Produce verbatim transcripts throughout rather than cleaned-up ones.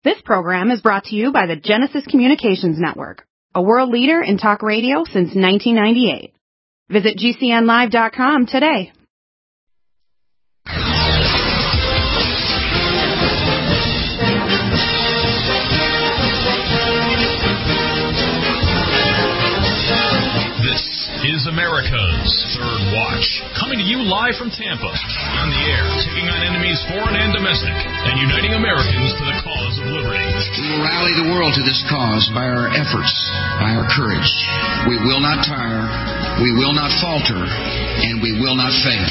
This program is brought to you by the Genesis Communications Network, a world leader in talk radio since nineteen ninety-eight. Visit G C N live dot com today. Is America's Third Watch, coming to you live from Tampa, on the air, taking on enemies foreign and domestic, and uniting Americans to the cause of liberty. We will rally the world to this cause by our efforts, by our courage. We will not tire, we will not falter, and we will not fail.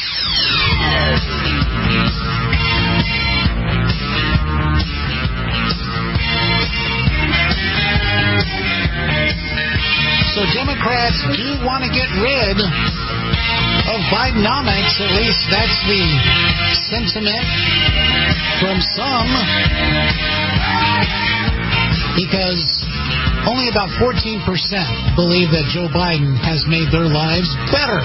So Democrats do want to get rid of Bidenomics. At least that's the sentiment from some. Because only about fourteen percent believe that Joe Biden has made their lives better.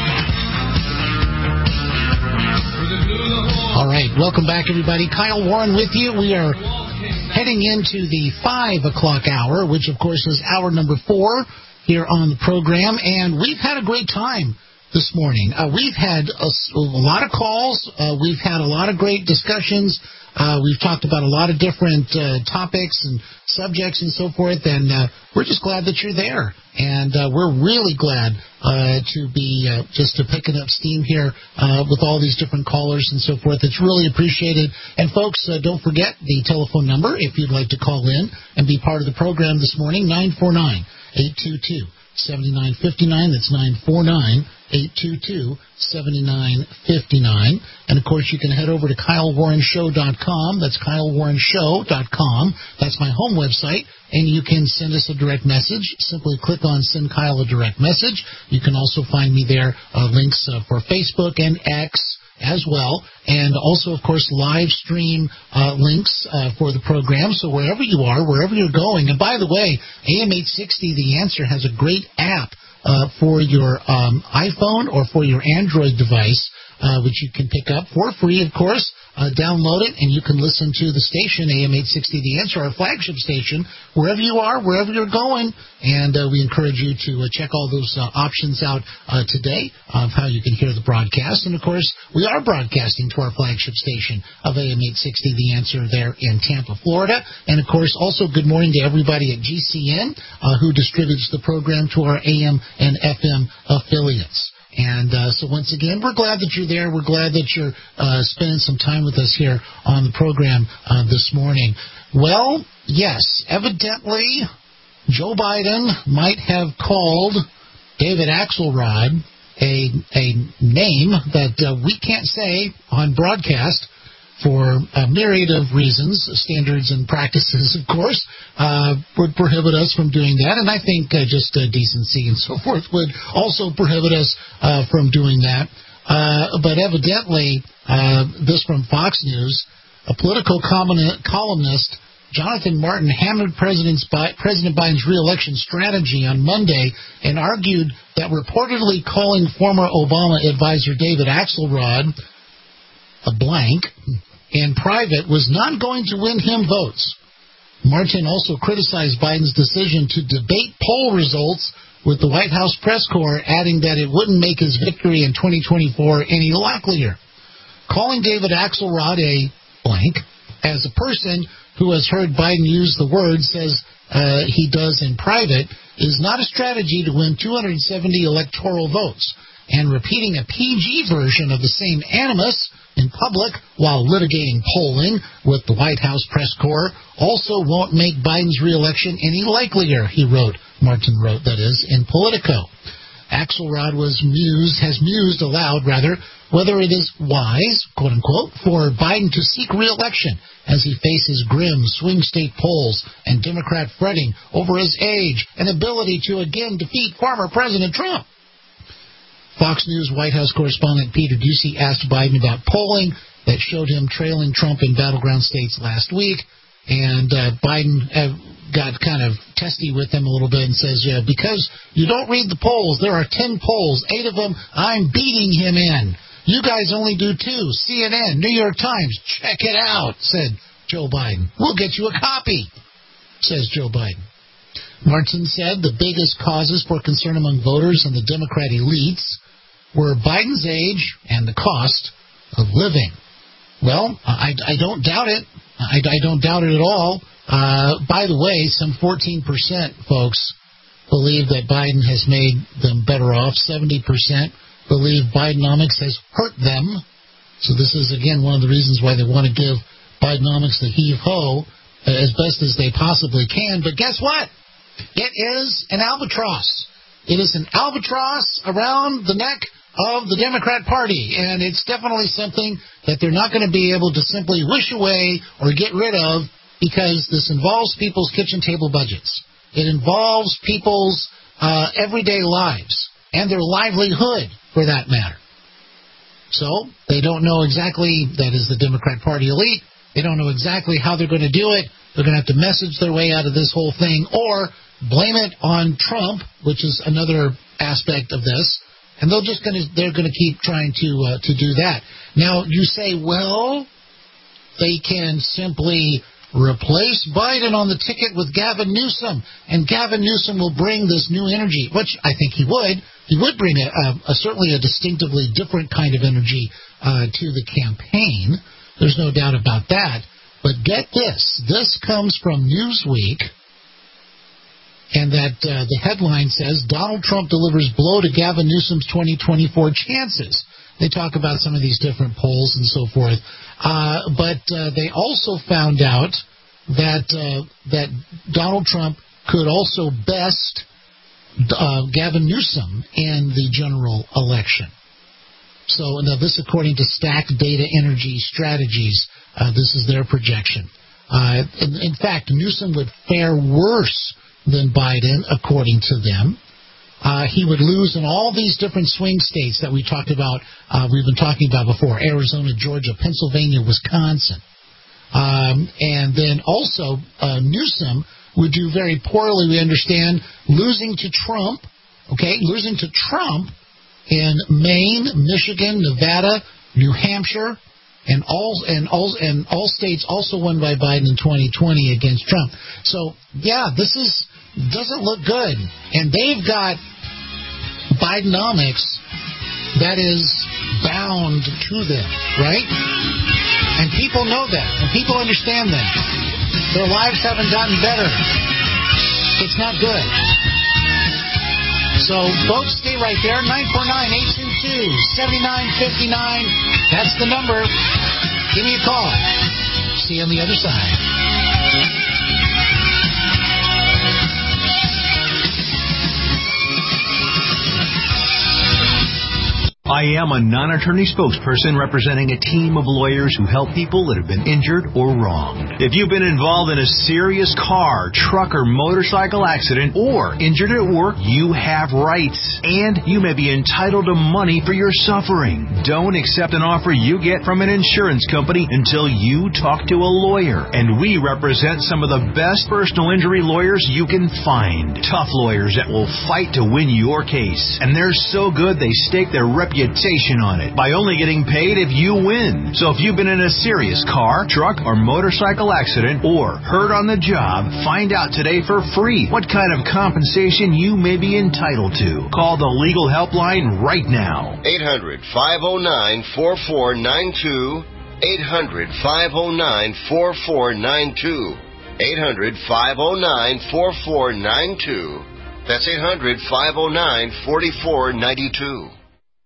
All right, welcome back, everybody. Kyle Warren with you. We are heading into the five o'clock hour, which, of course, is hour number four here on the program, and we've had a great time this morning. Uh, we've had a, a lot of calls. Uh, we've had a lot of great discussions. Uh, we've talked about a lot of different uh, topics and subjects and so forth, and uh, we're just glad that you're there. And uh, we're really glad uh, to be uh, just to picking up steam here uh, with all these different callers and so forth. It's really appreciated. And, folks, uh, don't forget the telephone number if you'd like to call in and be part of the program this morning, nine four nine, eight two two, seven nine five nine. That's nine four nine, eight two two, seven nine five nine. And, of course, you can head over to Kyle Warren Show dot com. That's Kyle Warren Show dot com. That's my home website. And you can send us a direct message. Simply click on Send Kyle a Direct Message. You can also find me there, uh, links uh, for Facebook and X as well, and also, of course, live stream uh, links uh, for the program. So wherever you are, wherever you're going, and by the way, A M eight sixty, The Answer, has a great app uh, for your um, iPhone or for your Android device, uh, which you can pick up for free, of course. Uh, download it, and you can listen to the station, A M eight sixty, The Answer, our flagship station, wherever you are, wherever you're going. And uh, we encourage you to uh, check all those uh, options out uh, today of how you can hear the broadcast. And, of course, we are broadcasting to our flagship station of A M eight sixty, The Answer, there in Tampa, Florida. And, of course, also good morning to everybody at G C N uh, who distributes the program to our A M and F M affiliates. And uh, so once again, we're glad that you're there. We're glad that you're uh, spending some time with us here on the program uh, this morning. Well, yes, evidently Joe Biden might have called David Axelrod a, a name that uh, we can't say on broadcast for a myriad of reasons. Standards and practices, of course, uh, would prohibit us from doing that. And I think uh, just uh, decency and so forth would also prohibit us uh, from doing that. Uh, but evidently, uh, this from Fox News, a political columnist, Jonathan Martin, hammered President Biden's re-election strategy on Monday and argued that reportedly calling former Obama advisor David Axelrod a blank in private was not going to win him votes. Martin also criticized Biden's decision to debate poll results with the White House press corps, adding that it wouldn't make his victory in twenty twenty-four any likelier. Calling David Axelrod a blank, as a person who has heard Biden use the word, says uh, he does in private, is not a strategy to win two hundred seventy electoral votes. And repeating a P G version of the same animus in public while litigating polling with the White House press corps also won't make Biden's re-election any likelier, he wrote. Martin wrote, that is, in Politico. Axelrod was mused, has mused aloud, rather, whether it is wise, quote-unquote, for Biden to seek re-election as he faces grim swing state polls and Democrat fretting over his age and ability to again defeat former President Trump. Fox News White House correspondent Peter Doocy asked Biden about polling that showed him trailing Trump in battleground states last week, and uh, Biden uh, got kind of testy with him a little bit and says, yeah, because you don't read the polls, there are ten polls, eight of them I'm beating him in. You guys only do two. C N N, New York Times, check it out, said Joe Biden. We'll get you a copy, says Joe Biden. Martin said the biggest causes for concern among voters and the Democrat elites were Biden's age and the cost of living. Well, I, I don't doubt it. I, I don't doubt it at all. Uh, by the way, some fourteen percent, folks, believe that Biden has made them better off. seventy percent believe Bidenomics has hurt them. So this is, again, one of the reasons why they want to give Bidenomics the heave-ho as best as they possibly can. But guess what? It is an albatross. It is an albatross around the neck of the Democrat Party, and it's definitely something that they're not going to be able to simply wish away or get rid of, because this involves people's kitchen table budgets. It involves people's uh, everyday lives and their livelihood, for that matter. So they don't know exactly, that is the Democrat Party elite, they don't know exactly how they're going to do it. They're going to have to message their way out of this whole thing or blame it on Trump, which is another aspect of this. And they're just going to they're going to keep trying to uh, to do that. Now you say, well, they can simply replace Biden on the ticket with Gavin Newsom, and Gavin Newsom will bring this new energy, which I think he would. He would bring a, a, a certainly a distinctively different kind of energy uh, to the campaign. There's no doubt about that. But get this. This comes from Newsweek, and that uh, the headline says, Donald Trump delivers blow to Gavin Newsom's twenty twenty-four chances. They talk about some of these different polls and so forth. Uh, but uh, they also found out that uh, that Donald Trump could also best uh, Gavin Newsom in the general election. So now this, according to Stack Data Energy Strategies, uh, this is their projection. Uh, in, in fact, Newsom would fare worse than Biden, according to them. Uh, he would lose in all these different swing states that we talked about, uh, we've been talking about before, Arizona, Georgia, Pennsylvania, Wisconsin. Um, and then also uh, Newsom would do very poorly, we understand, losing to Trump, okay, losing to Trump in Maine, Michigan, Nevada, New Hampshire, and all and all and all states also won by Biden in twenty twenty against Trump. So yeah, this is doesn't look good, and they've got Bidenomics that is bound to them, right? And people know that, and people understand that. Their lives haven't gotten better. It's not good. So, folks, stay right there. nine four nine, eight two two, seven nine five nine. That's the number. Give me a call. See you on the other side. I am a non-attorney spokesperson representing a team of lawyers who help people that have been injured or wronged. If you've been involved in a serious car, truck, or motorcycle accident or injured at work, you have rights, and you may be entitled to money for your suffering. Don't accept an offer you get from an insurance company until you talk to a lawyer, and we represent some of the best personal injury lawyers you can find. Tough lawyers that will fight to win your case, and they're so good they stake their reputation reputation on it by only getting paid if you win. So if you've been in a serious car, truck, or motorcycle accident or hurt on the job, find out today for free what kind of compensation you may be entitled to. Call the legal helpline right now. eight hundred, five oh nine, four four nine two. eight hundred, five oh nine, four four nine two. eight hundred, five oh nine, four four nine two. That's eight hundred, five oh nine, four four nine two.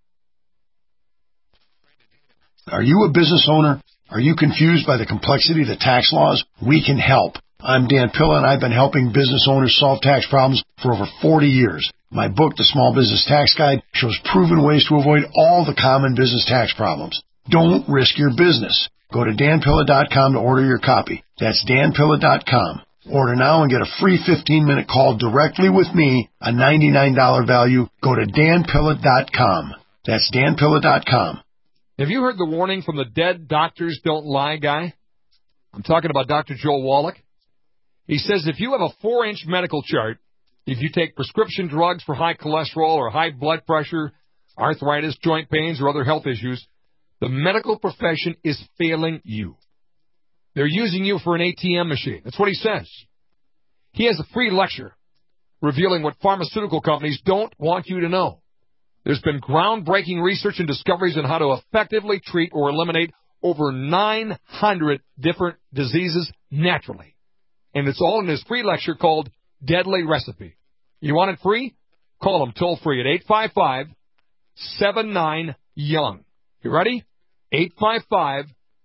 Are you a business owner? Are you confused by the complexity of the tax laws? We can help. I'm Dan Pilla, and I've been helping business owners solve tax problems for over forty years. My book, The Small Business Tax Guide, shows proven ways to avoid all the common business tax problems. Don't risk your business. Go to dan pilla dot com to order your copy. That's dan pilla dot com. Order now and get a free fifteen-minute call directly with me, a ninety-nine dollars value. Go to dan pilla dot com. That's dan pilla dot com. Have you heard the warning from the dead doctors don't lie guy? I'm talking about Doctor Joel Wallach. He says if you have a four-inch medical chart, if you take prescription drugs for high cholesterol or high blood pressure, arthritis, joint pains, or other health issues, the medical profession is failing you. They're using you for an A T M machine. That's what he says. He has a free lecture revealing what pharmaceutical companies don't want you to know. There's been groundbreaking research and discoveries on how to effectively treat or eliminate over nine hundred different diseases naturally. And it's all in his free lecture called Deadly Recipe. You want it free? Call him toll free at eight five five, seven nine, young. You ready? eight five five,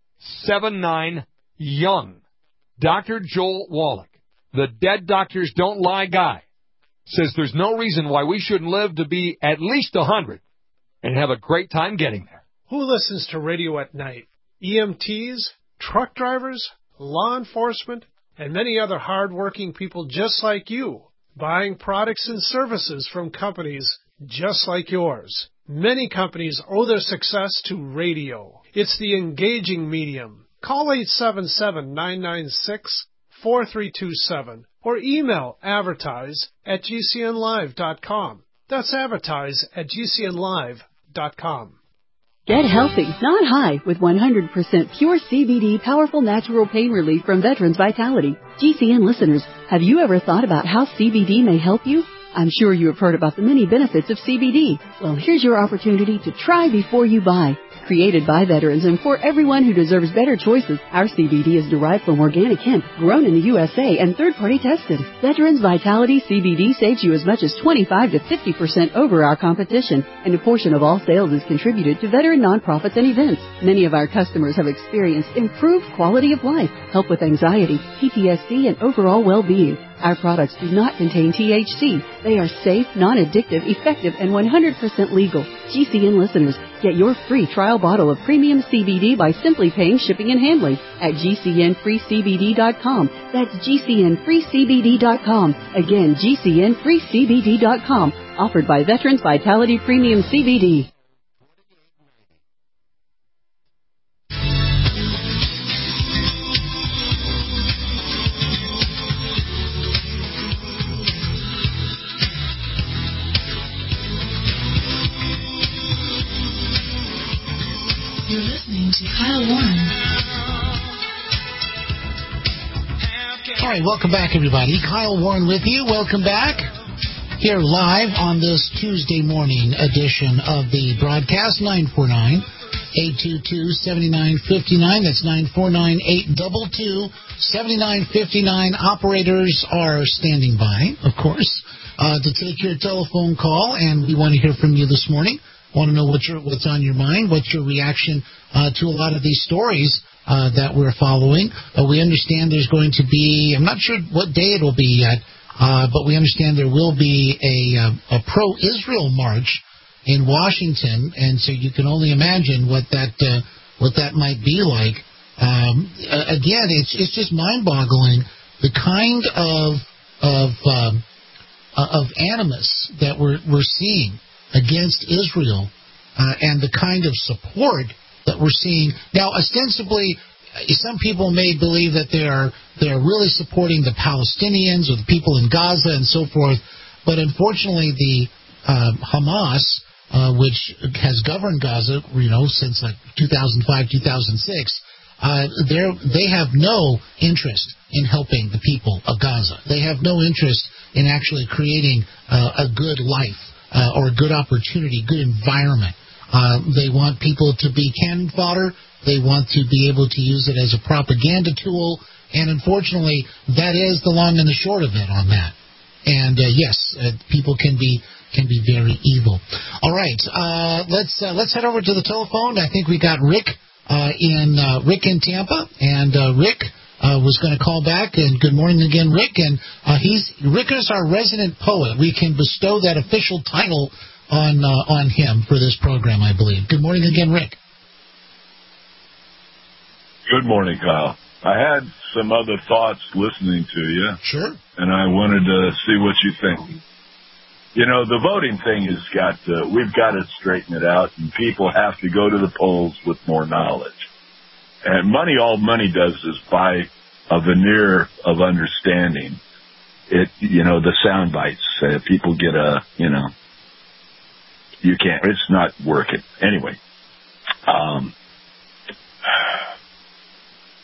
seven nine, young. Doctor Joel Wallach, the Dead Doctors Don't Lie guy, says there's no reason why we shouldn't live to be at least one hundred and have a great time getting there. Who listens to radio at night? E M Ts, truck drivers, law enforcement, and many other hard-working people just like you, buying products and services from companies just like yours. Many companies owe their success to radio. It's the engaging medium. Call eight seven seven, nine nine six, four three two seven or email advertise at g c n live dot com. That's advertise at g c n live dot com. Get healthy, not high, with one hundred percent pure C B D powerful natural pain relief from Veterans Vitality. G C N listeners, have you ever thought about how C B D may help you? I'm sure you have heard about the many benefits of C B D. Well, here's your opportunity to try before you buy. Created by veterans and for everyone who deserves better choices, our C B D is derived from organic hemp, grown in the U S A and third-party tested. Veterans Vitality C B D saves you as much as twenty-five to fifty percent over our competition, and a portion of all sales is contributed to veteran nonprofits and events. Many of our customers have experienced improved quality of life, help with anxiety, P T S D, and overall well-being. Our products do not contain T H C. They are safe, non-addictive, effective, and one hundred percent legal. G C N listeners, get your free trial bottle of premium C B D by simply paying shipping and handling at g c n free c b d dot com. That's g c n free c b d dot com. Again, g c n free c b d dot com. Offered by Veterans Vitality Premium C B D. You're listening to Kyle Warren. All right, welcome back, everybody. Kyle Warren with you. Welcome back. Here live on this Tuesday morning edition of the broadcast, nine four nine, eight two two, seven nine five nine. That's nine four nine, eight two two, seven nine five nine. Operators are standing by, of course, uh, to take your telephone call, and we want to hear from you this morning. Want to know what your, what's on your mind, what's your reaction uh, to a lot of these stories uh, that we're following. Uh, we understand there's going to be, I'm not sure what day it will be yet, uh, but we understand there will be a, a, a pro-Israel march in Washington, and so you can only imagine what that uh, what that might be like. Um, again, it's it's just mind-boggling the kind of of um, of animus that we're we're seeing against Israel, uh, and the kind of support that we're seeing. Now, ostensibly, some people may believe that they are they are really supporting the Palestinians or the people in Gaza and so forth, but unfortunately, the uh, Hamas, uh, which has governed Gaza, you know, since like two thousand five, two thousand six, uh, they have no interest in helping the people of Gaza. They have no interest in actually creating uh, a good life. Uh, or a good opportunity, good environment. Uh, they want people to be cannon fodder. They want to be able to use it as a propaganda tool. And unfortunately, that is the long and the short of it on that. And uh, yes, uh, people can be can be very evil. All right, uh, let's uh, let's head over to the telephone. I think we got Rick uh, in uh, Rick in Tampa, and uh, Rick. Uh, was going to call back, and good morning again, Rick. And uh, he's Rick is our resident poet. We can bestow that official title on uh, on him for this program, I believe. Good morning again, Rick. Good morning, Kyle. I had some other thoughts listening to you. Sure. And I wanted to see what you think. You know, the voting thing has got to, we've got to straighten it out, and people have to go to the polls with more knowledge. And money, all money does is buy a veneer of understanding. It, you know, the sound bites. Uh, people get a, you know, you can't, it's not working. Anyway, um,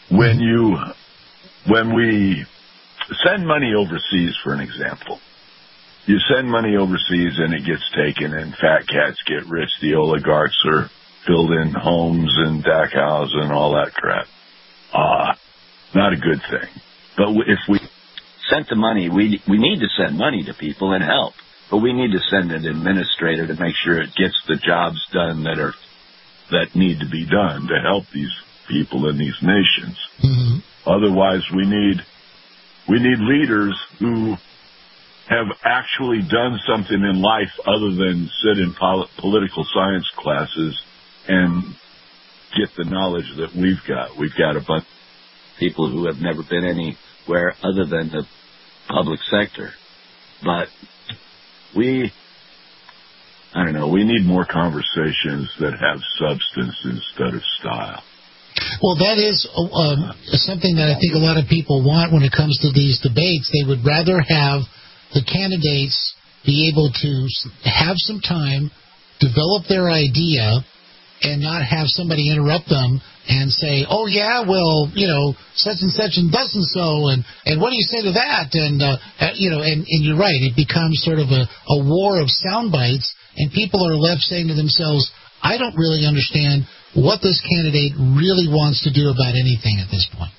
when you, when we send money overseas, for an example, you send money overseas and it gets taken and fat cats get rich. The oligarchs are building homes and Dachau's and all that crap. Ah, uh, not a good thing. But if we sent the money, we we need to send money to people and help. But we need to send an administrator to make sure it gets the jobs done that are that need to be done to help these people in these nations. Mm-hmm. Otherwise, we need we need leaders who have actually done something in life other than sit in pol- political science classes and get the knowledge that we've got. We've got a bunch of people who have never been anywhere other than the public sector. But we, I don't know, we need more conversations that have substance instead of style. Well, that is um, something that I think a lot of people want when it comes to these debates. They would rather have the candidates be able to have some time, develop their idea, and not have somebody interrupt them and say, oh, yeah, well, you know, such and such and thus and so, and, and what do you say to that? And, uh, you know, and, and you're right, it becomes sort of a, a war of sound bites, and people are left saying to themselves, I don't really understand what this candidate really wants to do about anything at this point.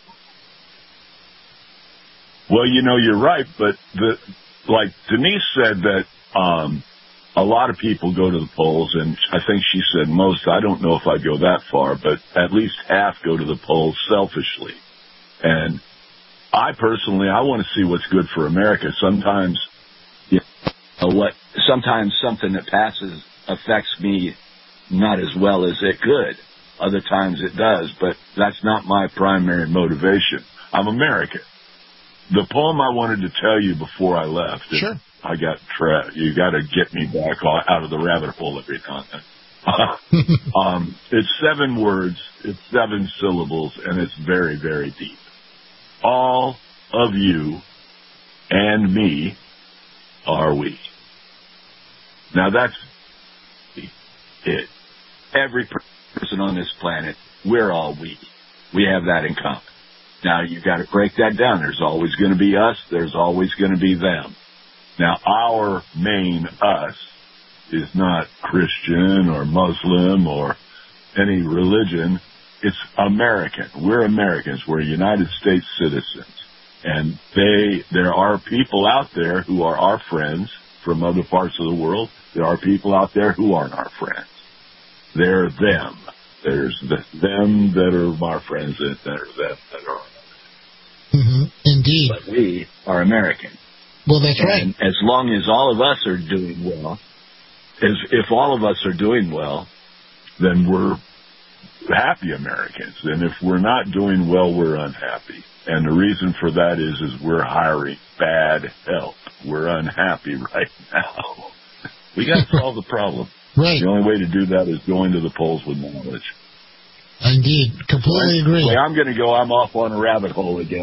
Well, you know, you're right, but the like Denise said that um, a lot of people go to the polls, and I think she said most. I don't know if I go that far, but at least half go to the polls selfishly. And I personally, I want to see what's good for America. Sometimes, you know, what sometimes something that passes affects me not as well as it could. Other times it does, but that's not my primary motivation. I'm American. The poem I wanted to tell you before I left, sure. I got tra- you got to get me back out of the rabbit hole every now and then. um, it's seven words, it's seven syllables, and it's very, very deep. All of you and me are we. Now that's it. Every person on this planet, we're all we. We have that in common. Now, you got to break that down. There's always going to be us. There's always going to be them. Now, our main us is not Christian or Muslim or any religion. It's American. We're Americans. We're United States citizens. And they, there are people out there who are our friends from other parts of the world. There are people out there who aren't our friends. They're them. There's the, them that are our friends and there are them that are. Mm-hmm. Indeed. But we are American. Well, that's and right. As long as all of us are doing well, as if all of us are doing well, then we're happy Americans. And if we're not doing well, we're unhappy. And the reason for that is, is we're hiring bad help. We're unhappy right now. We got to solve the problem. Right. The only way to do that is going to the polls with knowledge. Indeed. Completely agree. Well, I'm going to go. I'm off on a rabbit hole again.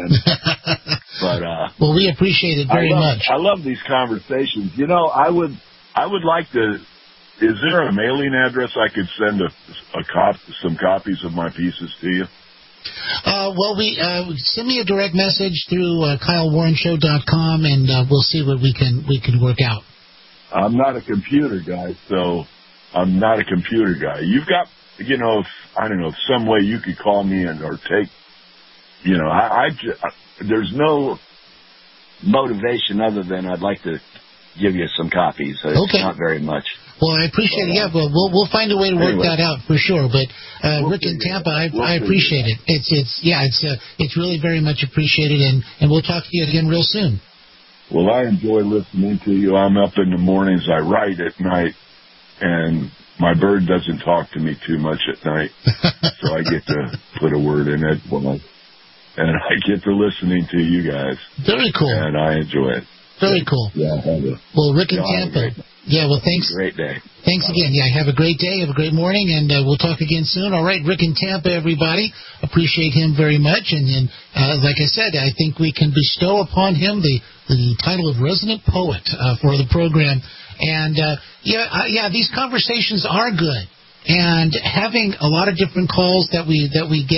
But uh, well, we appreciate it very I love, much. I love these conversations. You know, I would I would like to. Is there a mailing address I could send a, a cop, some copies of my pieces to you? Uh, well, we uh, send me a direct message through uh, Kyle Warren Show dot com, and uh, we'll see what we can we can work out. I'm not a computer guy, so I'm not a computer guy. You've got, you know, if, I don't know, if some way you could call me and or take, you know, I, I just, there's no motivation other than I'd like to give you some copies. It's okay. Not very much. Well, I appreciate but, it. Yeah, well, we'll we'll find a way to work anyway. that out for sure. But uh, we'll Rick in Tampa, I, we'll I appreciate it. It's it's yeah, it's uh, it's really very much appreciated, and, and we'll talk to you again real soon. Well, I enjoy listening to you. I'm up in the mornings. I write at night, and my bird doesn't talk to me too much at night, so I get to put a word in it. Well, and I get to listening to you guys. Very cool. And I enjoy it. Very cool. Yeah, have a, well, Rick in Tampa. Yeah, well, thanks. Great day. Thanks again. Yeah, have a great day. Have a great morning, and uh, we'll talk again soon. All right, Rick in Tampa, everybody. Appreciate him very much. And then, uh, like I said, I think we can bestow upon him the, the title of resident poet uh, for the program. And, uh, yeah, uh, yeah, these conversations are good. And having a lot of different calls that we that we get,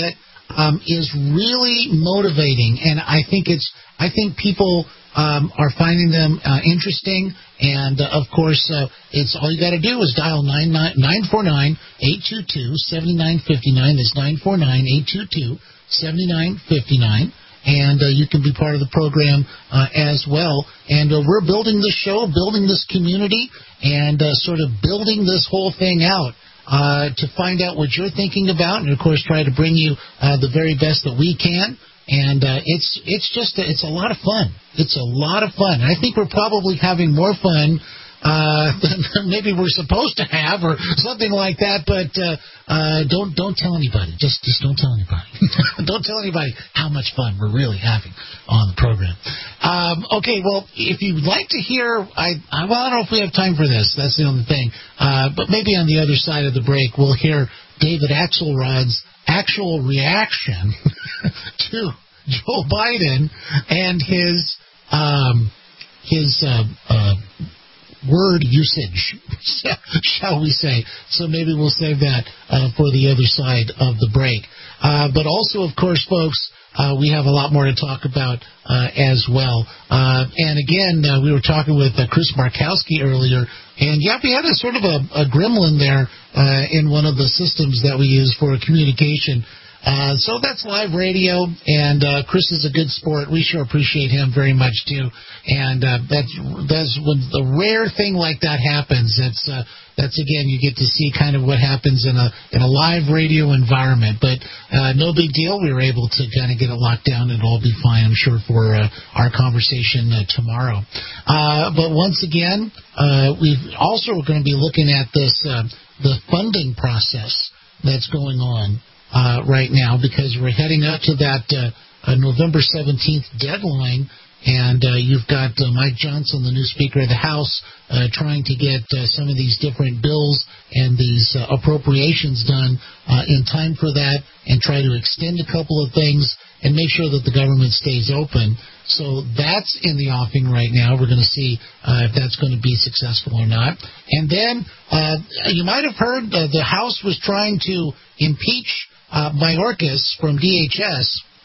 um, is really motivating, and I think it's I think people um, are finding them uh, interesting. And uh, of course, uh, it's all you got to do is dial nine four nine, eight two two, seven nine five nine. That's nine four nine, eight two two, seven nine five nine. And uh, you can be part of the program uh, as well. And uh, we're building this show, building this community, and uh, sort of building this whole thing out uh, to find out what you're thinking about, and of course try to bring you uh, the very best that we can. And uh, it's it's just a, it's a lot of fun. It's a lot of fun. And I think we're probably having more fun uh, than maybe we're supposed to have, or something like that. But uh, uh, don't don't tell anybody. Just just don't tell anybody. Don't tell anybody how much fun we're really having on the program. Um, okay, well, if you'd like to hear, I, I well, I don't know if we have time for this. That's the only thing. Uh, but maybe on the other side of the break, we'll hear David Axelrod's actual reaction to Joe Biden and his um, his uh, uh, word usage, shall we say. So maybe we'll save that uh, for the other side of the break. Uh, but also, of course, folks, uh, we have a lot more to talk about uh, as well. Uh, and again, uh, we were talking with uh, Chris Markowski earlier, and yeah, we had a sort of a, a gremlin there uh, in one of the systems that we use for communication. Uh, so that's live radio, and uh, Chris is a good sport. We sure appreciate him very much too. And uh, that's that's when the rare thing like that happens. That's uh, that's again, you get to see kind of what happens in a in a live radio environment. But uh, no big deal. We were able to kind of get it locked down, and it'll all be fine, I'm sure, for uh, our conversation uh, tomorrow. Uh, but once again, uh, we've also going to be looking at this uh, the funding process that's going on Uh, right now, because we're heading up to that uh, uh, November seventeenth deadline, and uh, you've got uh, Mike Johnson, the new Speaker of the House, uh, trying to get uh, some of these different bills and these uh, appropriations done uh, in time for that, and try to extend a couple of things and make sure that the government stays open. So that's in the offing right now. We're going to see uh, if that's going to be successful or not. And then uh, you might have heard uh, the House was trying to impeach Uh, Mayorkas from D H S,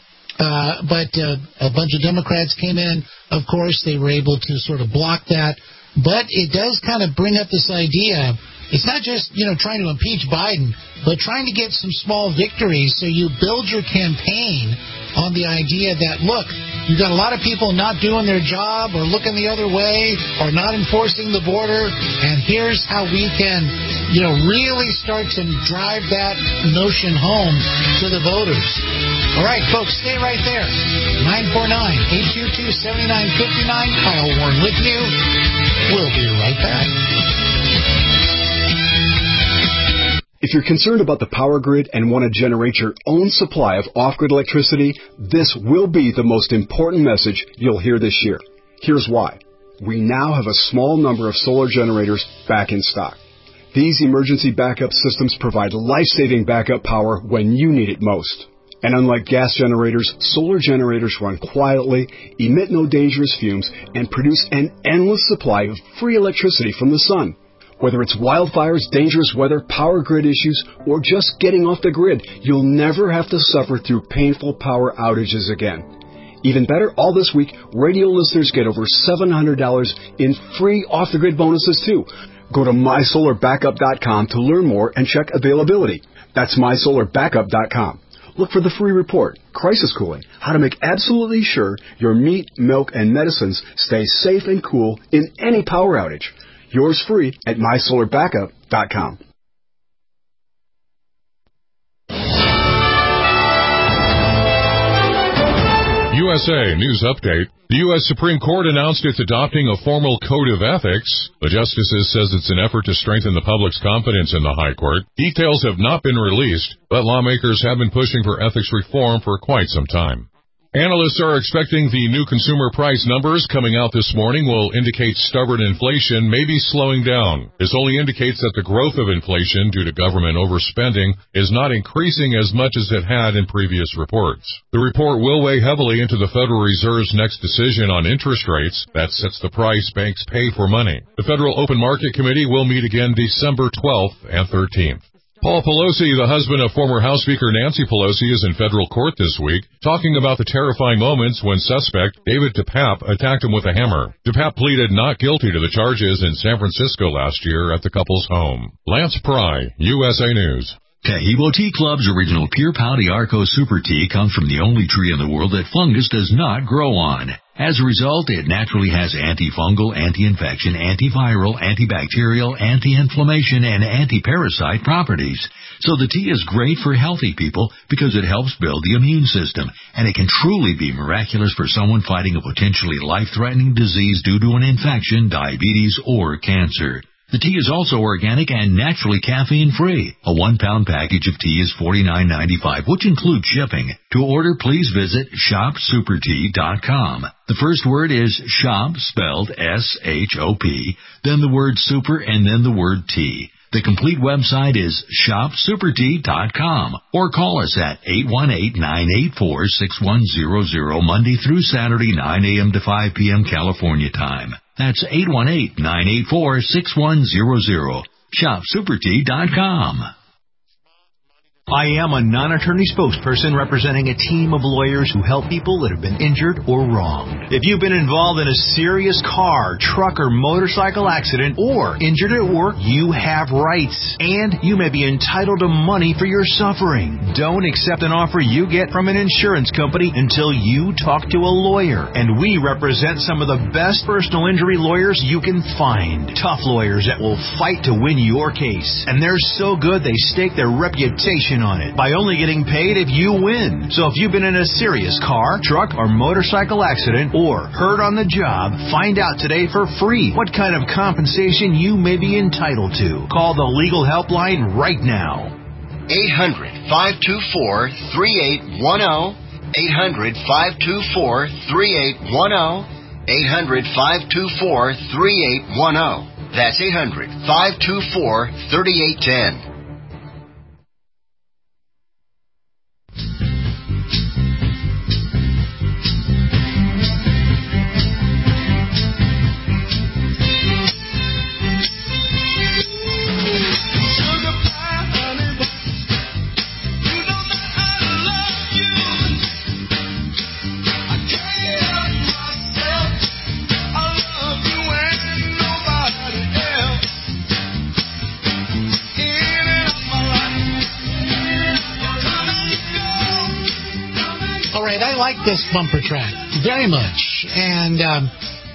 uh, but uh, a bunch of Democrats came in. Of course, they were able to sort of block that. But it does kind of bring up this idea. It's not just, you know, trying to impeach Biden, but trying to get some small victories. So you build your campaign on the idea that, look, you've got a lot of people not doing their job or looking the other way or not enforcing the border, and here's how we can, you know, really start to drive that notion home to the voters. All right, folks, stay right there. nine four nine, eight two two, seven nine five nine. Kyle Warren with you. We'll be right back. If you're concerned about the power grid and want to generate your own supply of off-grid electricity, this will be the most important message you'll hear this year. Here's why. We now have a small number of solar generators back in stock. These emergency backup systems provide life-saving backup power when you need it most. And unlike gas generators, solar generators run quietly, emit no dangerous fumes, and produce an endless supply of free electricity from the sun. Whether it's wildfires, dangerous weather, power grid issues, or just getting off the grid, you'll never have to suffer through painful power outages again. Even better, all this week, radio listeners get over seven hundred dollars in free off-the-grid bonuses, too. Go to my solar backup dot com to learn more and check availability. That's my solar backup dot com. Look for the free report, Crisis Cooling, how to make absolutely sure your meat, milk, and medicines stay safe and cool in any power outage. Yours free at my solar backup dot com. U S A News Update. The U S Supreme Court announced it's adopting a formal code of ethics. The justices says it's an effort to strengthen the public's confidence in the High Court. Details have not been released, but lawmakers have been pushing for ethics reform for quite some time. Analysts are expecting the new consumer price numbers coming out this morning will indicate stubborn inflation may be slowing down. This only indicates that the growth of inflation due to government overspending is not increasing as much as it had in previous reports. The report will weigh heavily into the Federal Reserve's next decision on interest rates that sets the price banks pay for money. The Federal Open Market Committee will meet again December twelfth and thirteenth. Paul Pelosi, the husband of former House Speaker Nancy Pelosi, is in federal court this week, talking about the terrifying moments when suspect David DePape attacked him with a hammer. DePape pleaded not guilty to the charges in San Francisco last year at the couple's home. Lance Pry, U S A News. Taheebo Tea Club's original Pure Pau D'Arco Super Tea comes from the only tree in the world that fungus does not grow on. As a result, it naturally has antifungal, anti-infection, antiviral, antibacterial, anti-inflammation, and anti-parasite properties. So the tea is great for healthy people because it helps build the immune system, and it can truly be miraculous for someone fighting a potentially life-threatening disease due to an infection, diabetes, or cancer. The tea is also organic and naturally caffeine-free. A one-pound package of tea is forty-nine ninety-five, which includes shipping. To order, please visit shop super tea dot com. The first word is shop, spelled S H O P, then the word super, and then the word tea. The complete website is shop super tea dot com, or call us at eight one eight, nine eight four, six one zero zero Monday through Saturday, nine a.m. to five p.m. California time. That's eight one eight, nine eight four, six one zero zero. shop super tea dot com. I am a non-attorney spokesperson representing a team of lawyers who help people that have been injured or wronged. If you've been involved in a serious car, truck, or motorcycle accident or injured at work, you have rights, and you may be entitled to money for your suffering. Don't accept an offer you get from an insurance company until you talk to a lawyer, and we represent some of the best personal injury lawyers you can find. Tough lawyers that will fight to win your case, and they're so good they stake their reputation on it by only getting paid if you win. So if you've been in a serious car, truck, or motorcycle accident or hurt on the job, find out today for free what kind of compensation you may be entitled to. Call the legal helpline right now. eight hundred, five two four, three eight one zero. eight hundred, five two four, three eight one zero. eight hundred, five two four, three eight one zero. That's eight hundred, five two four, three eight one zero. I like this bumper track very much, and um,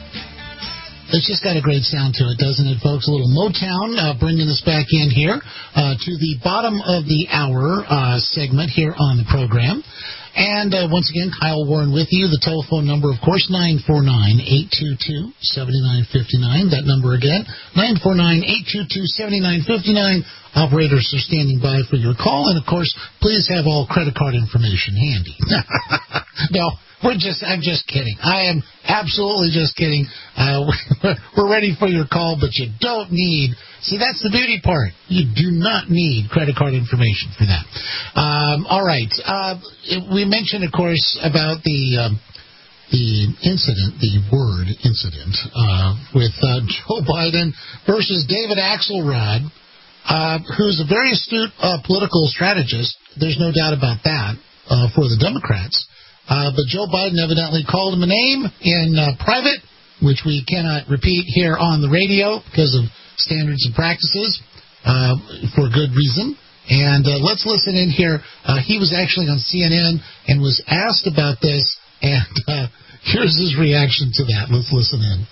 it's just got a great sound to it, doesn't it, folks? A little Motown, uh, bringing us back in here uh, to the bottom of the hour uh, segment here on the program. And uh, once again, Kyle Warren with you. The telephone number, of course, nine four nine, eight two two, seven nine five nine. That number again, nine four nine, eight two two, seven nine five nine. Operators are standing by for your call. And, of course, please have all credit card information handy. No, we're just, I'm just kidding. I am absolutely just kidding. Uh, we're ready for your call, but you don't need... See, that's the beauty part. You do not need credit card information for that. Um, all right. Uh, we mentioned, of course, about the um, the incident, the word incident, uh, with uh, Joe Biden versus David Axelrod, uh, who's a very astute uh, political strategist. There's no doubt about that uh, for the Democrats. Uh, but Joe Biden evidently called him a name in uh, private, which we cannot repeat here on the radio because of standards and practices, uh, for good reason. And uh, let's listen in here. Uh, he was actually on C N N and was asked about this, and uh, here's his reaction to that. Let's listen in.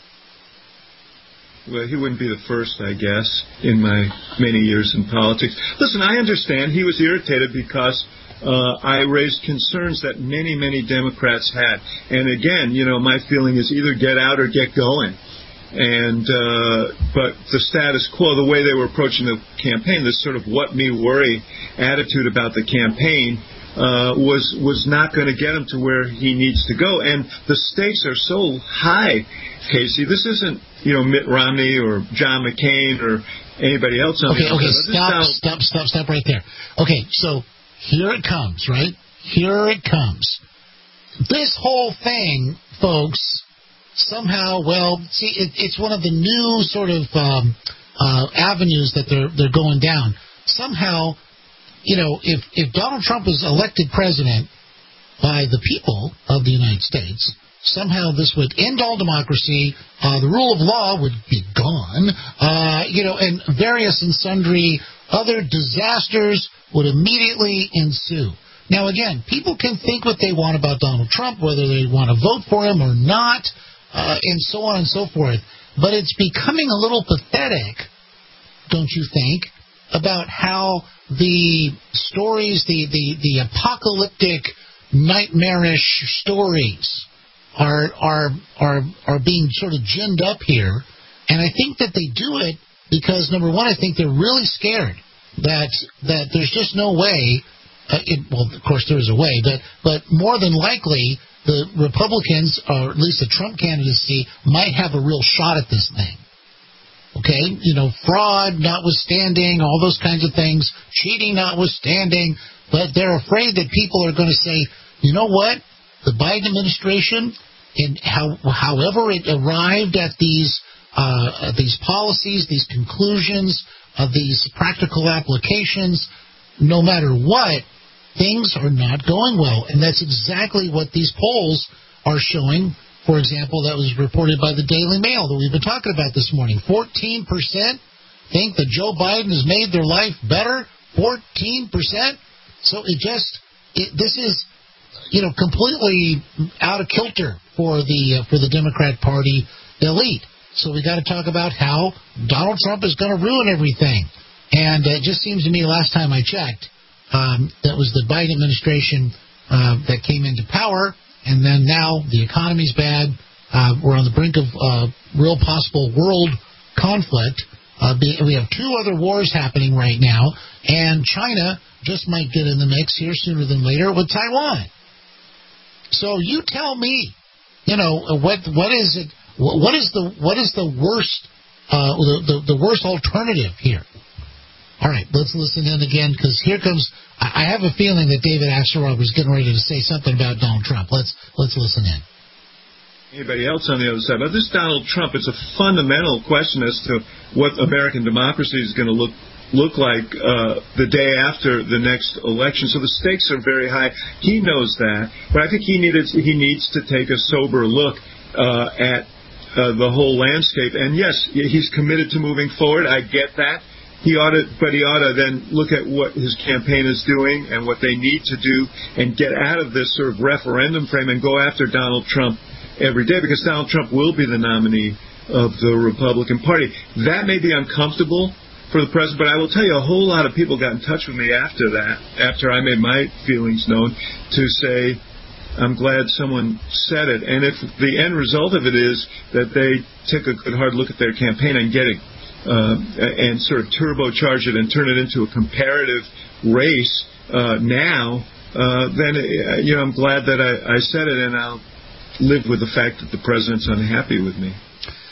Well, he wouldn't be the first, I guess, in my many years in politics. Listen, I understand he was irritated because uh, I raised concerns that many, many Democrats had. And again, you know, my feeling is either get out or get going. And uh, but the status quo, the way they were approaching the campaign, this sort of what me worry attitude about the campaign uh, was was not going to get him to where he needs to go. And the stakes are so high, Casey. This isn't, you know, Mitt Romney or John McCain or anybody else. On okay, the okay, stop, stop, stop, stop right there. Okay, so here it comes, right? Here it comes. This whole thing, folks. Somehow, well, see, it, it's one of the new sort of um, uh, avenues that they're they're going down. somehow, you know, if, if Donald Trump was elected president by the people of the United States, somehow this would end all democracy, uh, the rule of law would be gone, uh, you know, and various and sundry other disasters would immediately ensue. Now, again, people can think what they want about Donald Trump, whether they want to vote for him or not, uh, and so on and so forth. But it's becoming a little pathetic, don't you think, about how the stories, the, the, the apocalyptic, nightmarish stories are are are are being sort of ginned up here. And I think that they do it because, number one, I think they're really scared that that there's just no way. Uh, it, well, of course, there is a way, but but more than likely, the Republicans, or at least the Trump candidacy, might have a real shot at this thing. Okay, you know, fraud notwithstanding, all those kinds of things, cheating notwithstanding, but they're afraid that people are going to say, you know what, the Biden administration, and how, however it arrived at these uh, at these policies, these conclusions, of these practical applications, no matter what, things are not going well. And that's exactly what these polls are showing. For example, that was reported by the Daily Mail that we've been talking about this morning. fourteen percent think that Joe Biden has made their life better. fourteen percent. So it just, it, this is, you know, completely out of kilter for the uh, for the Democrat Party elite. So we got to talk about how Donald Trump is going to ruin everything. And it just seems to me, last time I checked, um, that was the Biden administration uh, that came into power. And then now the economy's bad. Uh, we're on the brink of uh, real possible world conflict. Uh, we have two other wars happening right now, and China just might get in the mix here sooner than later with Taiwan. So you tell me, you know, what what is it? What is the what is the worst uh, the, the the worst alternative here? All right, let's listen in again, because here comes. I have a feeling that David Axelrod was getting ready to say something about Donald Trump. Let's let's listen in. Anybody else on the other side? But this Donald Trump, it's a fundamental question as to what American democracy is going to look look like uh, the day after the next election. So the stakes are very high. He knows that, but I think he needed he needs to take a sober look uh, at uh, the whole landscape. And yes, he's committed to moving forward. I get that. He ought to, but he ought to then look at what his campaign is doing and what they need to do and get out of this sort of referendum frame and go after Donald Trump every day, because Donald Trump will be the nominee of the Republican Party. That may be uncomfortable for the president, but I will tell you, a whole lot of people got in touch with me after that, after I made my feelings known, to say, I'm glad someone said it. And if the end result of it is that they take a good hard look at their campaign and get it, Uh, and sort of turbocharge it and turn it into a comparative race uh, now, uh, then, uh, you know, I'm glad that I, I said it, and I'll live with the fact that the president's unhappy with me.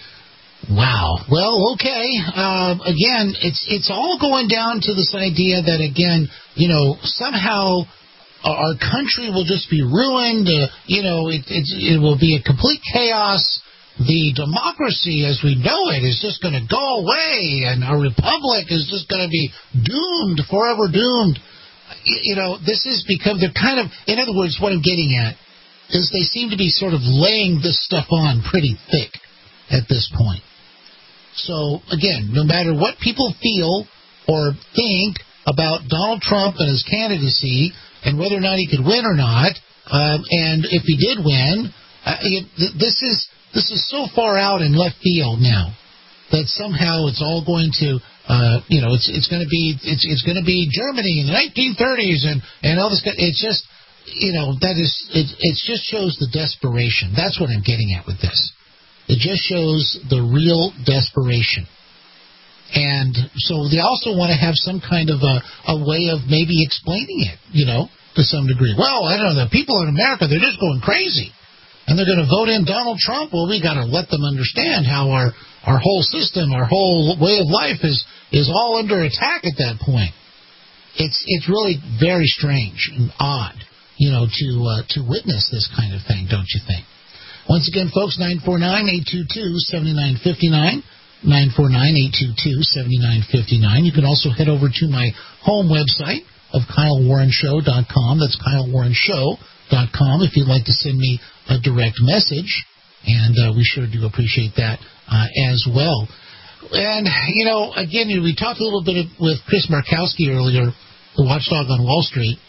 Wow. Well, okay. Uh, again, it's it's all going down to this idea that, again, you know, somehow our country will just be ruined. Uh, you know, it, it's, it will be a complete chaos. The democracy as we know it is just going to go away, and our republic is just going to be doomed, forever doomed. You know, this is because they're kind of, in other words, what I'm getting at is they seem to be sort of laying this stuff on pretty thick at this point. So, again, no matter what people feel or think about Donald Trump and his candidacy and whether or not he could win or not, um, and if he did win, uh, it, this is... This is so far out in left field now that somehow it's all going to, uh, you know, it's it's going to be it's it's going to be Germany in the nineteen thirties and and all this. It's just, you know, that is it. It just shows the desperation. That's what I'm getting at with this. It just shows the real desperation. And so they also want to have some kind of a, a way of maybe explaining it, you know, to some degree. Well, I don't know. The people in America, they're just going crazy. And they're going to vote in Donald Trump. Well, we got to let them understand how our, our whole system, our whole way of life is is all under attack at that point. It's it's really very strange and odd, you know, to uh, to witness this kind of thing, don't you think? Once again, folks, nine four nine, eight two two, seven nine five nine. nine four nine, eight two two, seven nine five nine. You can also head over to my home website of Kyle Warren Show dot com. That's Kyle Warren Show dot com if you'd like to send me a direct message. And uh, we sure do appreciate that uh, as well. And, you know, again, we talked a little bit with Chris Markowski earlier, the watchdog on Wall Street,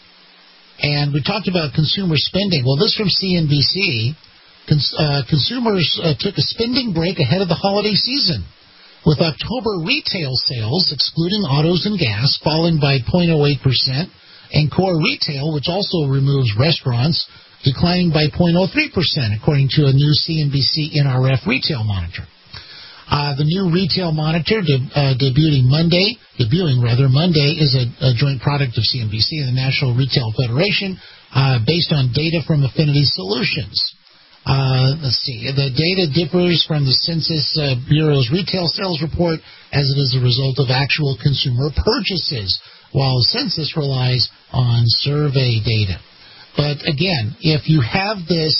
and we talked about consumer spending. Well, this from C N B C. Cons- uh, consumers uh, took a spending break ahead of the holiday season, with October retail sales, excluding autos and gas, falling by zero point zero eight percent, and core retail, which also removes restaurants, declining by zero point zero three percent, according to a new C N B C N R F retail monitor. Uh, the new retail monitor, de- uh, debuting Monday, debuting rather Monday, is a, a joint product of C N B C and the National Retail Federation, uh, based on data from Affinity Solutions. Uh, let's see. The data differs from the Census uh, Bureau's retail sales report as it is a result of actual consumer purchases, while Census relies on survey data. But again, if you have this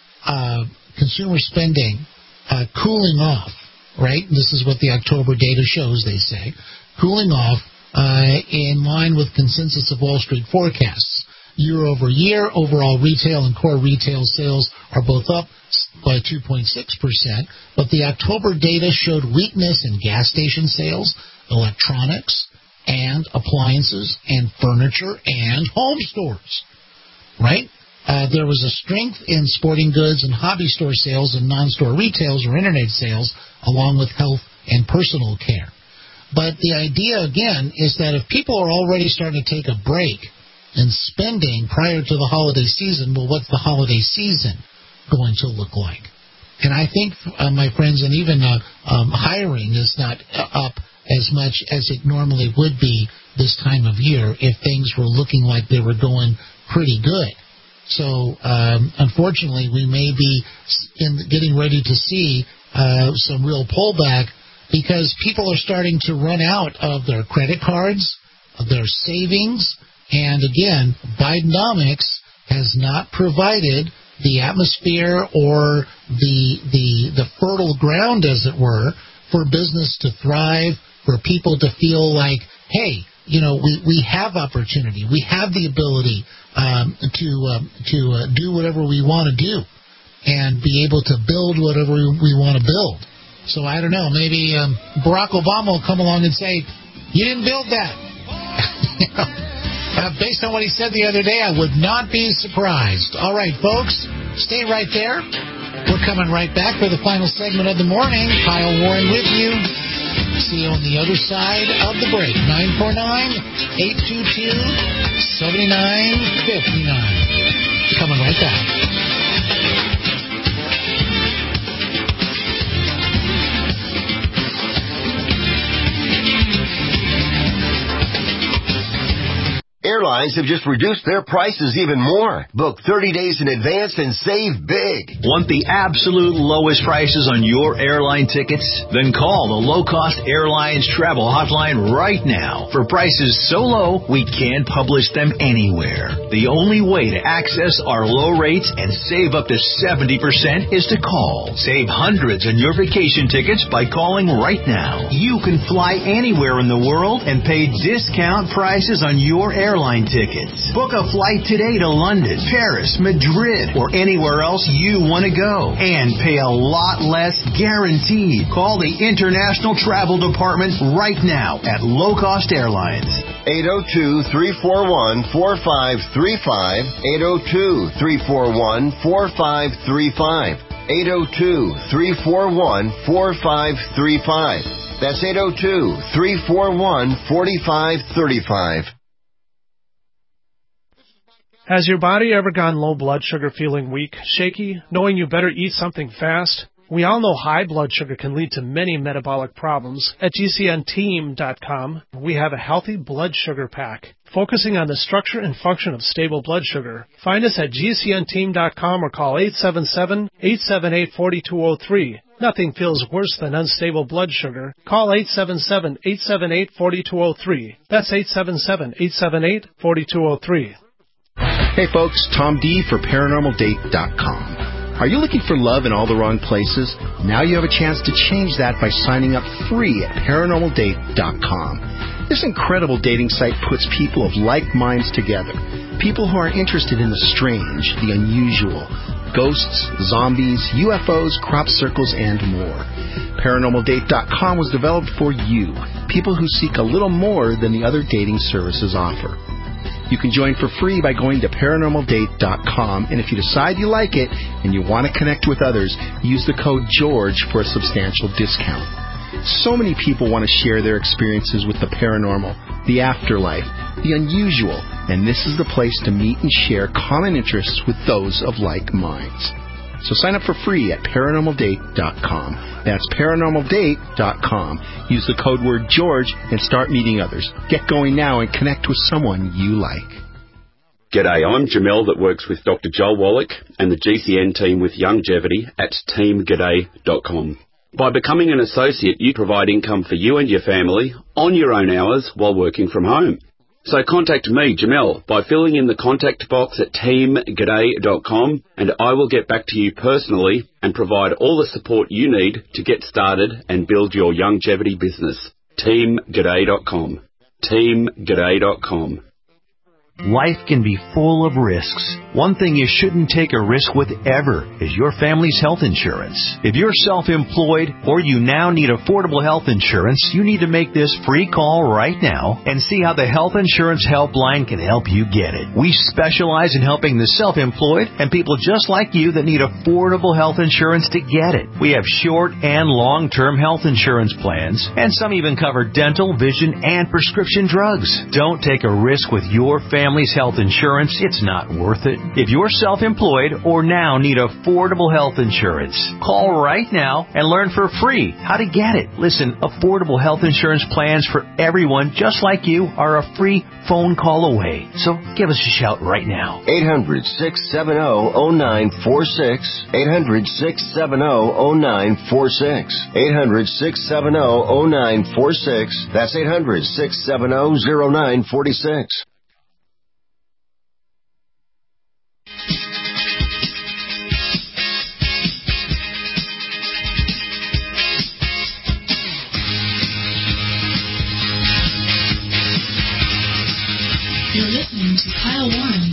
uh, consumer spending uh, cooling off, right? This is what the October data shows, they say, cooling off uh, in line with consensus of Wall Street forecasts. Year over year, overall retail and core retail sales are both up by two point six percent, but the October data showed weakness in gas station sales, electronics, and appliances, and furniture, and home stores, right? Uh, there was a strength in sporting goods and hobby store sales and non-store retails or internet sales, along with health and personal care. But the idea, again, is that if people are already starting to take a break in spending prior to the holiday season, well, what's the holiday season going to look like? And I think, uh, my friends, and even uh, um, hiring is not up as much as it normally would be this time of year if things were looking like they were going pretty good. So, um, unfortunately, we may be in getting ready to see uh, some real pullback because people are starting to run out of their credit cards, of their savings, and again, Bidenomics has not provided the atmosphere or the the the fertile ground, as it were, for business to thrive, for people to feel like, hey, you know, we, we have opportunity, we have the ability um, to um, to uh, do whatever we want to do, and be able to build whatever we, we want to build. So I don't know, maybe um, Barack Obama will come along and say, you didn't build that. you know? Uh, based on what he said the other day, I would not be surprised. All right, folks, stay right there. We're coming right back for the final segment of the morning. Kyle Warren with you. See you on the other side of the break. nine four nine, eight two two, seven nine five nine. Coming right back. Airlines have just reduced their prices even more. Book thirty days in advance and save big. Want the absolute lowest prices on your airline tickets? Then call the Low Cost Airlines Travel Hotline right now for prices so low we can't publish them anywhere. The only way to access our low rates and save up to seventy percent is to call. Save hundreds on your vacation tickets by calling right now. You can fly anywhere in the world and pay discount prices on your airline Airline tickets. Book a flight today to London, Paris, Madrid, or anywhere else you want to go, and pay a lot less guaranteed. Call the International Travel Department right now at Low Cost Airlines. eight oh two, three four one, four five three five, eight oh two, three four one, four five three five, eight oh two, three four one, four five three five. That's eight oh two, three four one, four five three five. Has your body ever gone low blood sugar, feeling weak, shaky, knowing you better eat something fast? We all know high blood sugar can lead to many metabolic problems. At G C N team dot com, we have a healthy blood sugar pack, focusing on the structure and function of stable blood sugar. Find us at G C N team dot com or call eight seven seven, eight seven eight, four two zero three. Nothing feels worse than unstable blood sugar. Call eight seven seven, eight seven eight, four two zero three. That's eight seven seven, eight seven eight, four two zero three. Hey folks, Tom D for Paranormal Date dot com. Are you looking for love in all the wrong places? Now you have a chance to change that by signing up free at paranormal date dot com. This incredible dating site puts people of like minds together. People who are interested in the strange, the unusual, ghosts, zombies, U F Os, crop circles, and more. paranormal date dot com was developed for you, people who seek a little more than the other dating services offer. You can join for free by going to paranormal date dot com, and if you decide you like it and you want to connect with others, use the code GEORGE for a substantial discount. So many people want to share their experiences with the paranormal, the afterlife, the unusual, and this is the place to meet and share common interests with those of like minds. So sign up for free at paranormal date dot com. That's paranormal date dot com. Use the code word George and start meeting others. Get going now and connect with someone you like. G'day, I'm Jamel that works with Doctor Joel Wallach and the G C N team with Longevity at team g'day dot com. By becoming an associate, you provide income for you and your family on your own hours while working from home. So contact me, Jamel, by filling in the contact box at team g'day dot com, and I will get back to you personally and provide all the support you need to get started and build your longevity business. team g'day dot com. team g'day dot com. Life can be full of risks. One thing you shouldn't take a risk with ever is your family's health insurance. If you're self-employed or you now need affordable health insurance, you need to make this free call right now and see how the Health Insurance Helpline can help you get it. We specialize in helping the self-employed and people just like you that need affordable health insurance to get it. We have short and long-term health insurance plans, and some even cover dental, vision, and prescription drugs. Don't take a risk with your family. Family's health insurance, it's not worth it. If you're self-employed or now need affordable health insurance, call right now and learn for free how to get it. Listen, affordable health insurance plans for everyone just like you are a free phone call away. So give us a shout right now. eight hundred, six seven zero, zero nine four six. eight hundred, six seven zero, zero nine four six. eight hundred, six seven zero, zero nine four six. That's eight hundred, six seven zero, zero nine four six. You're listening to Kyle Warren.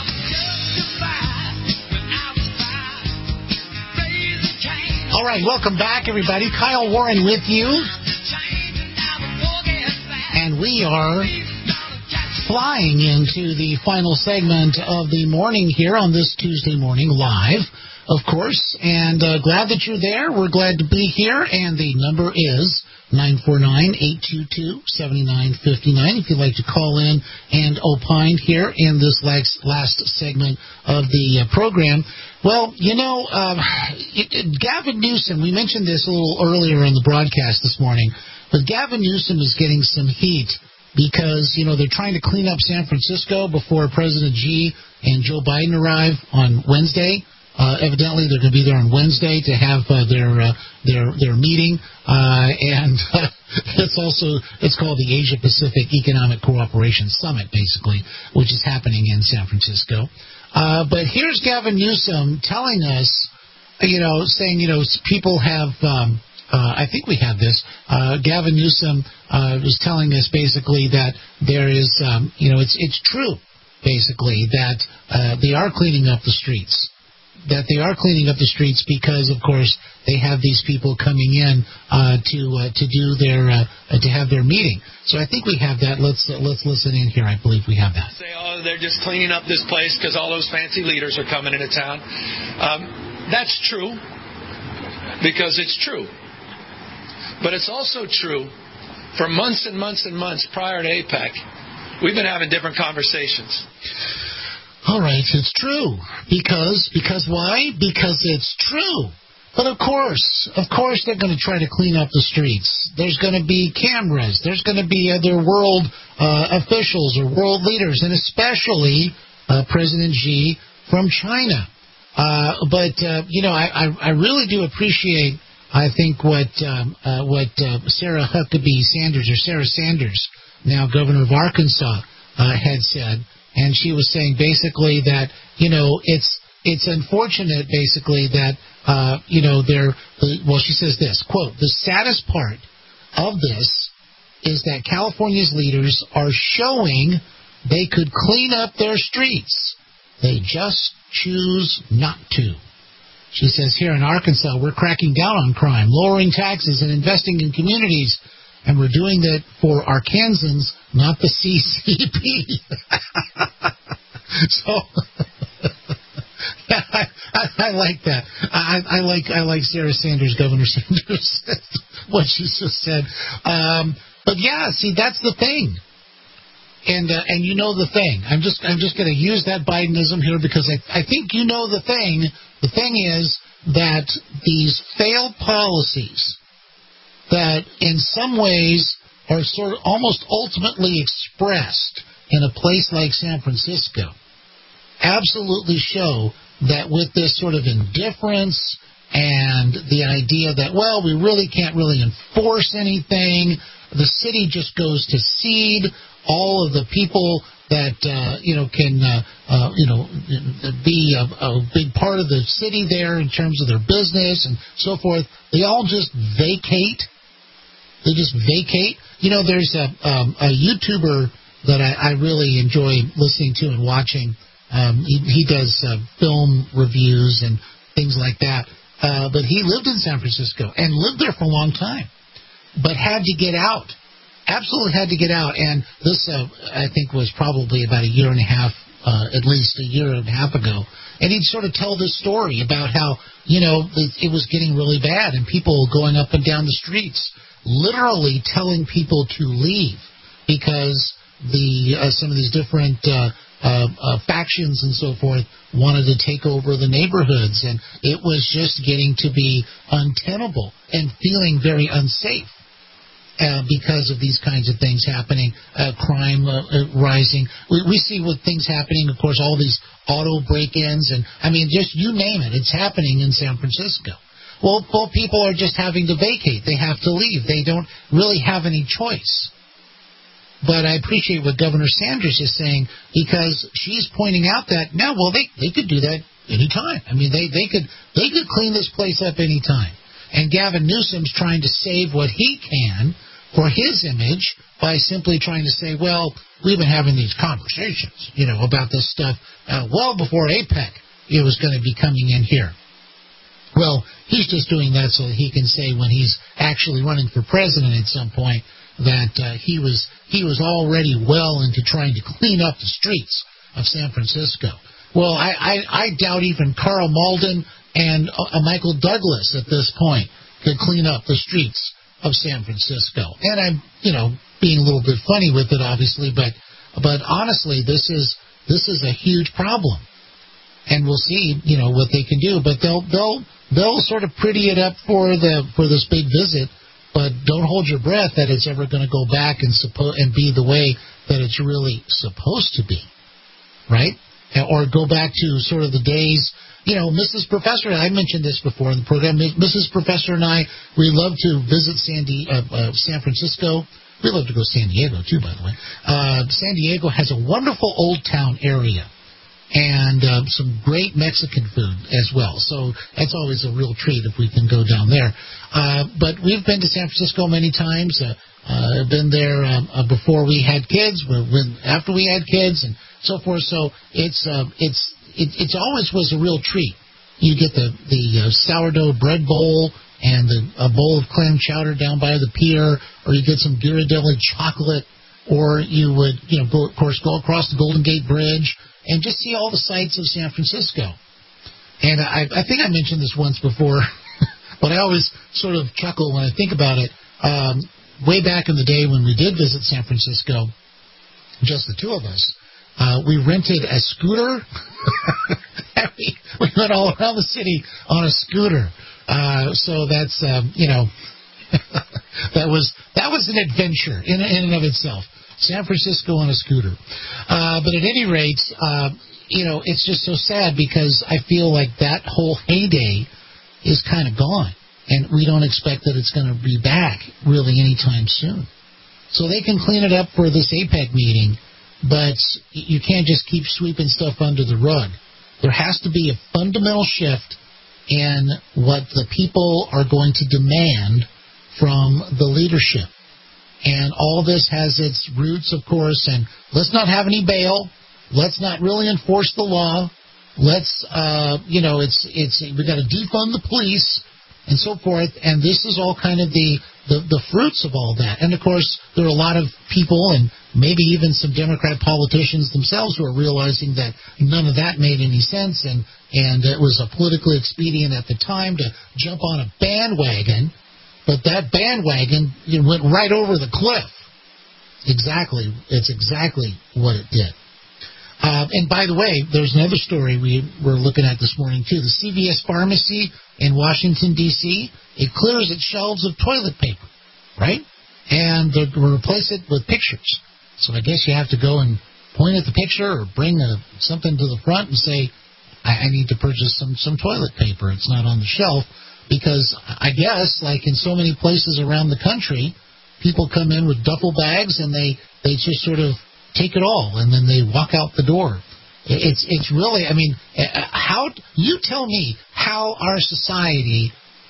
All right, welcome back, everybody. Kyle Warren with you. And we are flying into the final segment of the morning here on this Tuesday morning live, of course. And uh, glad that you're there. We're glad to be here. And the number is nine four nine, eight two two, seven nine five nine if you'd like to call in and opine here in this last, last segment of the uh, program. Well, you know, uh, it, it, Gavin Newsom, we mentioned this a little earlier in the broadcast this morning, but Gavin Newsom is getting some heat because, you know, they're trying to clean up San Francisco before President Xi and Joe Biden arrive on Wednesday. Uh, evidently, they're going to be there on Wednesday to have uh, their uh, their their meeting, uh, and uh, it's also it's called the Asia Pacific Economic Cooperation Summit, basically, which is happening in San Francisco. Uh, but here's Gavin Newsom telling us, you know, saying, you know, people have. Um, uh, I think we have this. Uh, Gavin Newsom uh, was telling us basically that there is, um, you know, it's it's true, basically, that uh, they are cleaning up the streets. That they are cleaning up the streets because, of course, they have these people coming in uh, to uh, to do their uh, to have their meeting. So I think we have that. Let's uh, let's listen in here. I believe we have that. Say, oh, they're just cleaning up this place because all those fancy leaders are coming into town. Um, that's true because it's true, but it's also true. For months and months and months prior to APEC, we've been having different conversations. All right, it's true. Because, because why? Because it's true. But of course, of course they're going to try to clean up the streets. There's going to be cameras. There's going to be other world uh, officials or world leaders, and especially uh, President Xi from China. Uh, but, uh, you know, I, I, I really do appreciate, I think, what, um, uh, what uh, Sarah Huckabee Sanders, or Sarah Sanders, now governor of Arkansas, uh, had said. And she was saying basically that, you know, it's it's unfortunate, basically, that, uh, you know, they're, well, she says this, quote, the saddest part of this is that California's leaders are showing they could clean up their streets. They just choose not to. She says, here in Arkansas, we're cracking down on crime, lowering taxes and investing in communities, and we're doing that for Arkansans, not the C C P. So, yeah, I, I, I like that. I, I like I like Sarah Sanders, Governor Sanders, what she just said. Um, but yeah, see, that's the thing. And uh, and you know the thing. I'm just I'm just going to use that Bidenism here because I I think you know the thing. The thing is that these failed policies that in some ways are sort of almost ultimately expressed in a place like San Francisco absolutely show that with this sort of indifference and the idea that, well, we really can't really enforce anything, the city just goes to seed all of the people that, uh, you know, can, uh, uh, you know, be a, a big part of the city there in terms of their business and so forth. They all just vacate. They just vacate. You know, there's a, um, a YouTuber that I, I really enjoy listening to and watching. Um, he, he does uh, film reviews and things like that. Uh, but he lived in San Francisco and lived there for a long time, but had to get out. Absolutely had to get out. And this, uh, I think, was probably about a year and a half, uh, at least a year and a half ago. And he'd sort of tell this story about how, you know, it, it was getting really bad and people going up and down the streets, literally telling people to leave because the uh, some of these different uh, uh, uh, factions and so forth wanted to take over the neighborhoods. And it was just getting to be untenable and feeling very unsafe. Uh, because of these kinds of things happening, uh, crime uh, uh, rising. We, we see with things happening, of course, all these auto break-ins, and, I mean, just you name it, it's happening in San Francisco. Well, well, people are just having to vacate. They have to leave. They don't really have any choice. But I appreciate what Governor Sanders is saying, because she's pointing out that, no, well, they, they could do that any time. I mean, they, they could they could clean this place up any time. And Gavin Newsom's trying to save what he can for his image by simply trying to say, well, we've been having these conversations, you know, about this stuff uh, well before APEC it was going to be coming in here. Well, he's just doing that so that he can say when he's actually running for president at some point that uh, he was he was already well into trying to clean up the streets of San Francisco. Well, I, I, I doubt even Carl Malden and uh, Michael Douglas at this point could clean up the streets of San Francisco. And I'm, you know, being a little bit funny with it, obviously, but but honestly, this is this is a huge problem. And we'll see, you know, what they can do. But they'll they'll they'll sort of pretty it up for the for this big visit, but don't hold your breath that it's ever going to go back and suppo- and be the way that it's really supposed to be, right? Or go back to sort of the days. You know, Missus Professor, I mentioned this before in the program, Missus Professor and I, we love to visit San, Di- uh, uh, San Francisco. We love to go to San Diego, too, by the way. Uh, San Diego has a wonderful old town area and uh, some great Mexican food as well. So that's always a real treat if we can go down there. Uh, but we've been to San Francisco many times. Uh, uh, been there um, uh, before we had kids, when, after we had kids, and so forth. So it's uh, it's It, it always was a real treat. You get the the uh, sourdough bread bowl and the, a bowl of clam chowder down by the pier, or you get some Ghirardelli chocolate, or you would, you know, go, of course, go across the Golden Gate Bridge and just see all the sights of San Francisco. And I, I think I mentioned this once before, but I always sort of chuckle when I think about it. Um, way back in the day when we did visit San Francisco, just the two of us, Uh, we rented a scooter. we, we went all around the city on a scooter. Uh, so that's, um, you know, that was that was an adventure in, in and of itself. San Francisco on a scooter. Uh, but at any rate, uh, you know, it's just so sad because I feel like that whole heyday is kind of gone. And we don't expect that it's going to be back really anytime soon. So they can clean it up for this APEC meeting. But you can't just keep sweeping stuff under the rug There has to be a fundamental shift in what the people are going to demand from the leadership. And all this has its roots, of course, and let's not have any bail. Let's not really enforce the law. Let's, uh, you know, it's it's we got to defund the police and so forth. And this is all kind of the, the, the fruits of all that. And, of course, there are a lot of people and maybe even some Democrat politicians themselves who are realizing that none of that made any sense, and, and it was a politically expedient at the time to jump on a bandwagon, but that bandwagon you know, went right over the cliff. Exactly. It's exactly what it did. Uh, and by the way, there's another story we were looking at this morning, too. The C V S pharmacy in Washington, D C, it clears its shelves of toilet paper, right? And they're going to replace it with pictures. So I guess you have to go and point at the picture or bring a, something to the front and say, I, I need to purchase some, some toilet paper. It's not on the shelf. Because I guess, like in so many places around the country, people come in with duffel bags and they, they just sort of take it all, and then they walk out the door. It's it's really, I mean, how you tell me how our society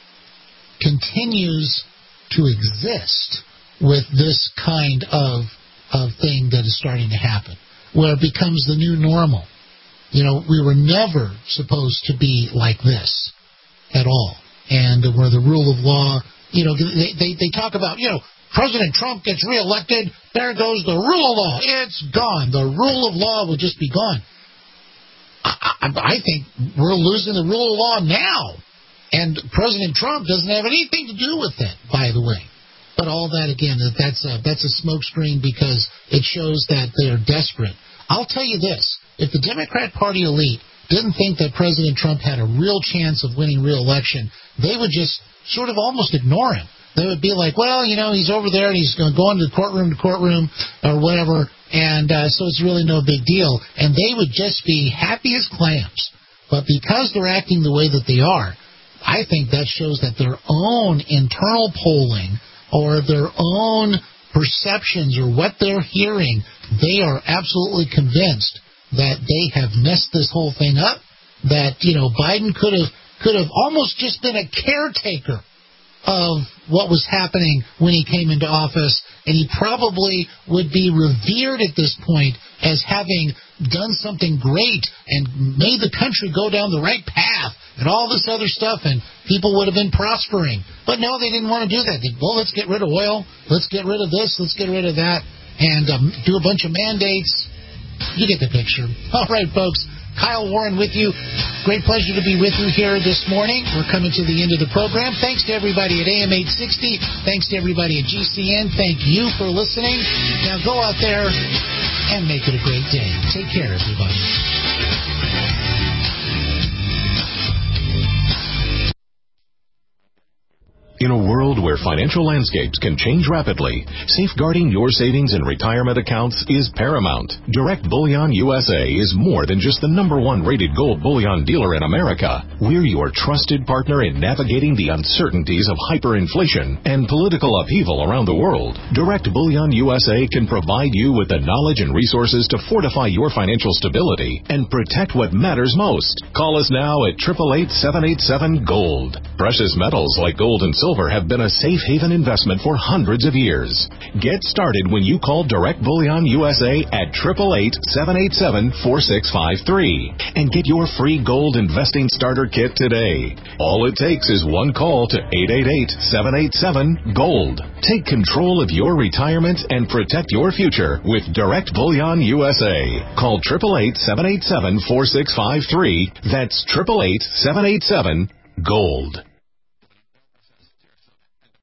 continues to exist with this kind of of thing that is starting to happen, where it becomes the new normal. You know, we were never supposed to be like this at all, and where the rule of law, you know, they they, they talk about, you know, President Trump gets reelected, there goes the rule of law. It's gone. The rule of law will just be gone. I, I, I think we're losing the rule of law now. And President Trump doesn't have anything to do with it, by the way. But all that, again, that's a, that's a smokescreen because it shows that they're desperate. I'll tell you this. If the Democrat Party elite didn't think that President Trump had a real chance of winning re-election, they would just sort of almost ignore him. They would be like, well, you know, he's over there and he's going to go into courtroom to courtroom or whatever, and uh, so it's really no big deal. And they would just be happy as clams. But because they're acting the way that they are, I think that shows that their own internal polling or their own perceptions or what they're hearing, they are absolutely convinced that they have messed this whole thing up, that, you know, Biden could have could have almost just been a caretaker of what was happening when he came into office, and he probably would be revered at this point as having done something great and made the country go down the right path and all this other stuff, and people would have been prospering. But no, they didn't want to do that. They, well, let's get rid of oil, let's get rid of this, let's get rid of that, and um, do a bunch of mandates. You get the picture. All right, folks. Kyle Warren with you. Great pleasure to be with you here this morning. We're coming to the end of the program. Thanks to everybody at A M eight sixty. Thanks to everybody at G C N. Thank you for listening. Now go out there and make it a great day. Take care, everybody. In a world where financial landscapes can change rapidly, safeguarding your savings and retirement accounts is paramount. Direct Bullion U S A is more than just the number one rated gold bullion dealer in America. We're your trusted partner in navigating the uncertainties of hyperinflation and political upheaval around the world. Direct Bullion U S A can provide you with the knowledge and resources to fortify your financial stability and protect what matters most. Call us now at eight eight eight, seven eight seven, GOLD. Precious metals like gold and silver have been a safe haven investment for hundreds of years. Get started when you call Direct Bullion U S A at eight eight eight, seven eight seven, four six five three and get your free gold investing starter kit today. All it takes is one call to eight eight eight, seven eight seven, GOLD. Take control of your retirement and protect your future with Direct Bullion U S A. Call eight eight eight, seven eight seven, four six five three. That's eight eight eight, seven eight seven, GOLD.